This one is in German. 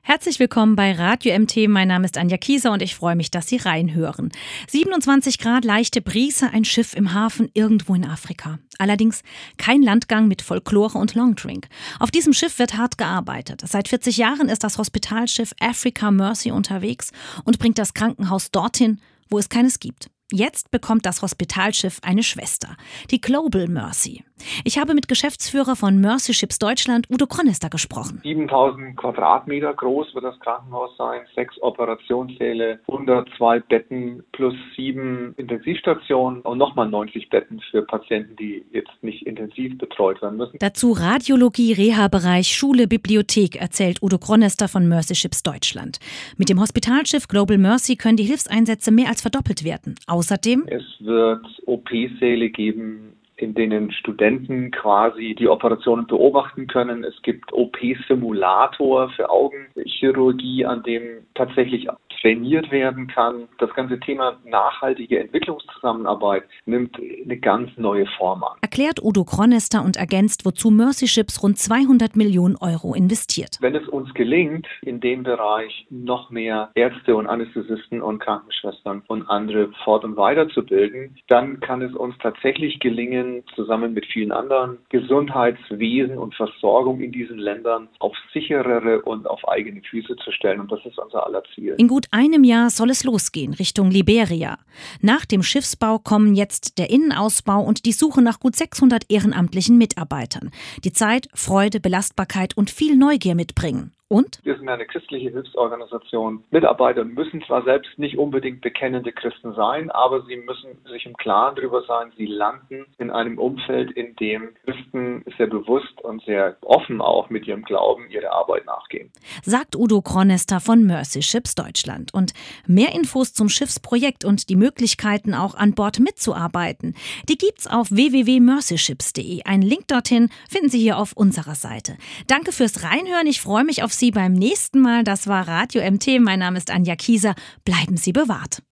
Herzlich willkommen bei Radio MT. Mein Name ist Anja Kieser und ich freue mich, dass Sie reinhören. 27 Grad, leichte Brise, ein Schiff im Hafen irgendwo in Afrika. Allerdings kein Landgang mit Folklore und Longdrink. Auf diesem Schiff wird hart gearbeitet. Seit 40 Jahren ist das Hospitalschiff Africa Mercy unterwegs und bringt das Krankenhaus dorthin, wo es keines gibt. Jetzt bekommt das Hospitalschiff eine Schwester, die Global Mercy. Ich habe mit Geschäftsführer von Mercy Ships Deutschland, Udo Cronester, gesprochen. 7000 Quadratmeter groß wird das Krankenhaus sein, 6 Operationssäle, 102 Betten plus 7 Intensivstationen und nochmal 90 Betten für Patienten, die jetzt nicht intensiv betreut werden müssen. Dazu Radiologie, Reha-Bereich, Schule, Bibliothek, erzählt Udo Cronester von Mercy Ships Deutschland. Mit dem Hospitalschiff Global Mercy können die Hilfseinsätze mehr als verdoppelt werden. Außerdem: Es wird OP-Säle geben, in denen Studenten quasi die Operationen beobachten können. Es gibt OP-Simulator für Augenchirurgie, an dem tatsächlich trainiert werden kann. Das ganze Thema nachhaltige Entwicklungszusammenarbeit nimmt eine ganz neue Form an. Erklärt Udo Cronester und ergänzt, wozu Mercy Ships rund 200 Millionen Euro investiert. Wenn es uns gelingt, in dem Bereich noch mehr Ärzte und Anästhesisten und Krankenschwestern und andere fort- und weiterzubilden, dann kann es uns tatsächlich gelingen, zusammen mit vielen anderen Gesundheitswesen und Versorgung in diesen Ländern auf sicherere und auf eigene Füße zu stellen. Und das ist unser aller Ziel. In gut einem Jahr soll es losgehen, Richtung Liberia. Nach dem Schiffsbau kommen jetzt der Innenausbau und die Suche nach gut 600 ehrenamtlichen Mitarbeitern, die Zeit, Freude, Belastbarkeit und viel Neugier mitbringen. Und? Wir sind eine christliche Hilfsorganisation. Mitarbeiter müssen zwar selbst nicht unbedingt bekennende Christen sein, aber sie müssen sich im Klaren darüber sein, sie landen in einem Umfeld, in dem Christen sehr bewusst und sehr offen auch mit ihrem Glauben ihre Arbeit nachgehen. Sagt Udo Cronester von Mercy Ships Deutschland. Und mehr Infos zum Schiffsprojekt und die Möglichkeiten, auch an Bord mitzuarbeiten, die gibt's auf www.mercyships.de. Einen Link dorthin finden Sie hier auf unserer Seite. Danke fürs Reinhören. Ich freue mich auf Sie beim nächsten Mal. Das war Radio MT. Mein Name ist Anja Kieser. Bleiben Sie bewahrt.